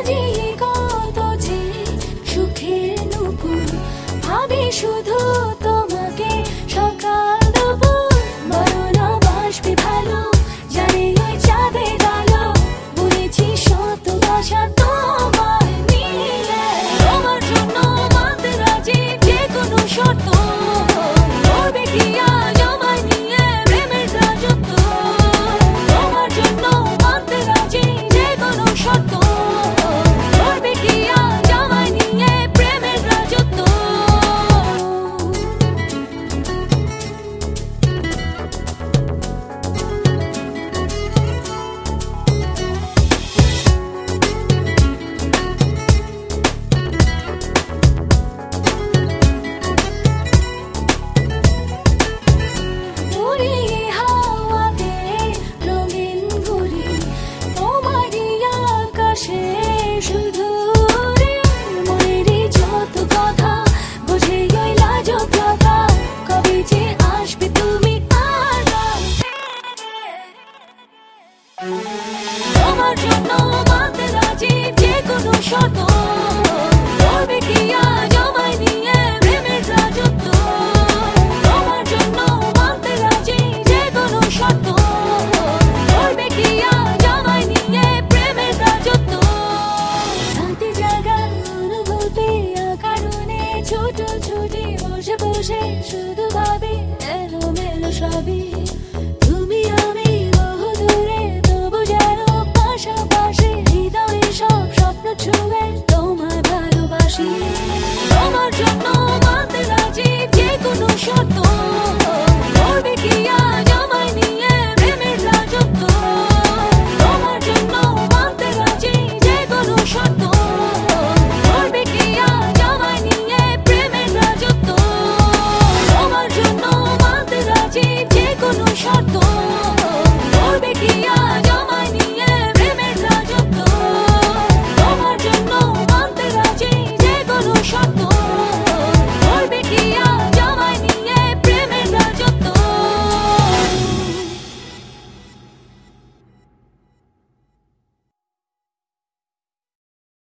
সাজিয়ে কত যে সুখের নুপুর, ভাবি শুধু তোমাকে সকাল দুপুর। বলো না বাসবে ভালো, জানি ওই চাঁদের আলো, বুঝেছি শত আশা তোমায় নিয়ে। তোমার জন্য মানতে রাজি যে কোনো শর্ত, করবে কি আজ আমায় নিয়ে প্রেমের রাজত্ব। তোমার জন্য মানতে রাজি যে কোনো শর্ত, করবে কি আজ আমায় নিয়ে প্রেমের রাজত্ব। উড়িয়ে হাওয়াতে রঙিন ঘুড়ি, তোমারই আকাশে শুধু উড়ে। মনেরই যত কথা বুঝে ওই লাজুকতা, কবে যে আসবে তুমি আর তোমার জন্য মানতে রাজি যে কোনো শর্ত, করবে কি আজ আমায় নিয়ে প্রেমের রাজত্ব। তোমার জন্য মানতে রাজি যে কোনো শর্ত, করবে কি আজ আমায় নিয়ে প্রেমের রাজত্ব। রাতে জাগা অনুভূতি কারণে ছোট ছুটি বসে বসে শুধু ভাবি এলোমেলো সবই।